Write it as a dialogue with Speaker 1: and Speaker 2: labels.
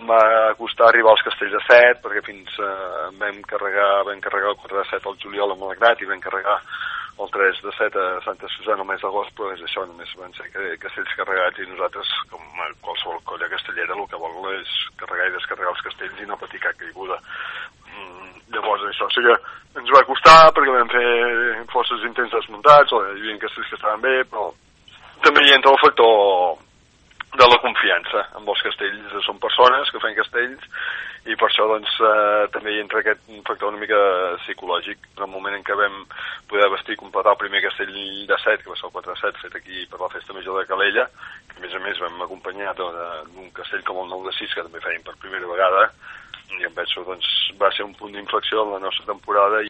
Speaker 1: va costar arribar als Castells de Set, perquè fins vam carregar el 4 de 7 al juliol a Malgrat i vam carregar el 3 de 7 a Santa Susana al mes d'agost, però és això, només van ser castells carregats i nosaltres, com qualsevol colla castellera, el que vol és carregar i descarregar els castells i no patir cap caiguda. Llavors això sí que ens va costar perquè vam fer forces intents desmuntats, hi havia castells que estaven bé, però també hi entra el factor de la confiança amb els castells. Són persones que fan castells i per això doncs també hi entra aquest factor una mica psicològic. En el moment en què vam poder vestir i completar el primer castell de 7, que va ser el 4 de 7, fet aquí per la Festa Major de Calella, que a més vam acompanyar d'un castell com el 9 de 6, que també feien per primera vegada, i em penso, doncs, va ser un punt d'inflexió en la nostra temporada